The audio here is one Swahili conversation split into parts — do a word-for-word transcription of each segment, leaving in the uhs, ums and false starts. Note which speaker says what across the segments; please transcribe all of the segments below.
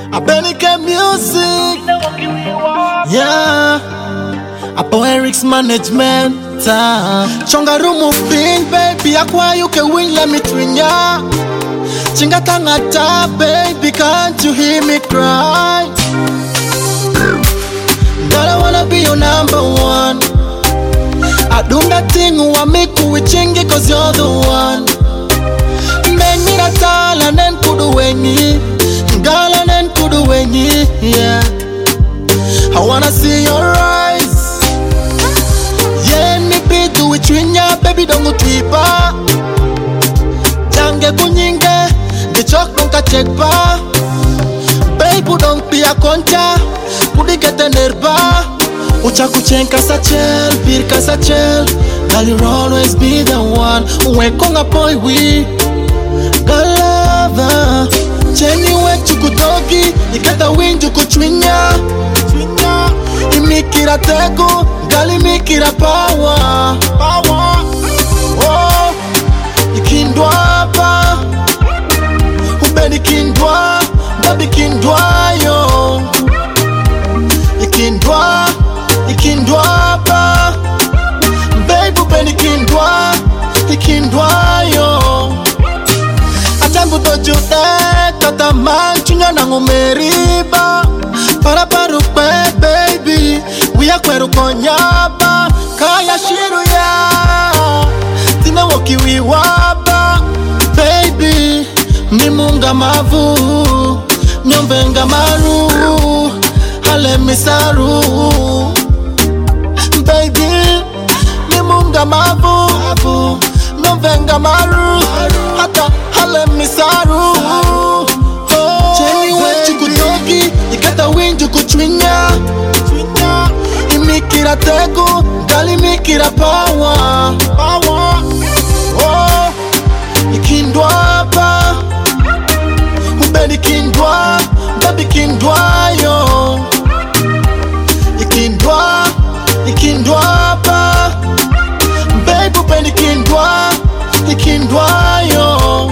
Speaker 1: Abenike music. Yeah. Apo Eric's management. Chonga rumu ping baby. Akwa you can win, let me twin ya. Chinga tangata baby, can't you hear me cry? Girl, I wanna be your number one. I do that thing who I make you with chingy, cause you're the one. Make me that tall and then kudu wengi. Girl and then kudu wengi, yeah. I wanna see your eyes. Yeah, me be do it twinya, baby don't go tweepa. Jange kunyinge, the chalk don't ka check pa. Baby don't be a concha, pudi kete nerba. Ucha kuchenka sa chel, pirka sa chel. Girl, you'll always be the one. Uwe konga boy we girl lover. Cheni we chukutoki, ikata winju kuchwinya. Imikira teko, girl imikira power. Power. Oh, ikindwa hapa. Ubeni kindwa, baby kindwa yo. Ikindwa, ikindwa hapa. Baby ubeni kindwa, ikindwa yo. Atangu doju eh, tata man chunya na ngumeriba. Para paru pe baby, uya kweru konyaba. Kaya shiru ya, tina woki wiwaba. Baby, mimunga mavu, nyombenga maru, hale misaru. Baby, mimunga mavu, nyombenga maru, hata hale misaru. Cheni wechu kutoki, ikata winju kuchwinya. Imikira teko, gali mikira power. Oh, ikindwa hapa. Ubeni kindwa, baby kindwa yo. Ikindwa, ikindwa hapa. Baby ubeni kindwa, ikindwa yo.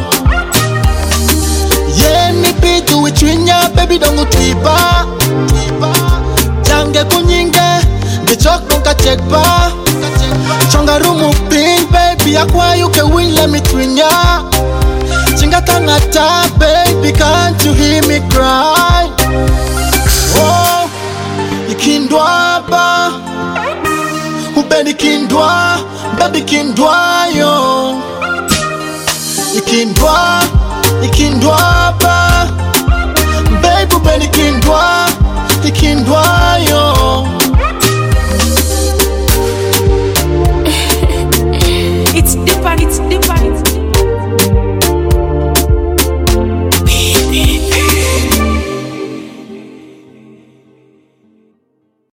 Speaker 1: Yeah, ni bitu wichwinya, baby don't go tweepa. Jange kunyinge, bichok nunca check pa. Chonga rumu ping baby, akwa you can win, let me twin ya. Chinga tangata baby, can't you hear me cry? Oh, ikindwa hapa. Ubeni kindwa, baby kindwa yo. Ikindwa, ikindwa hapa.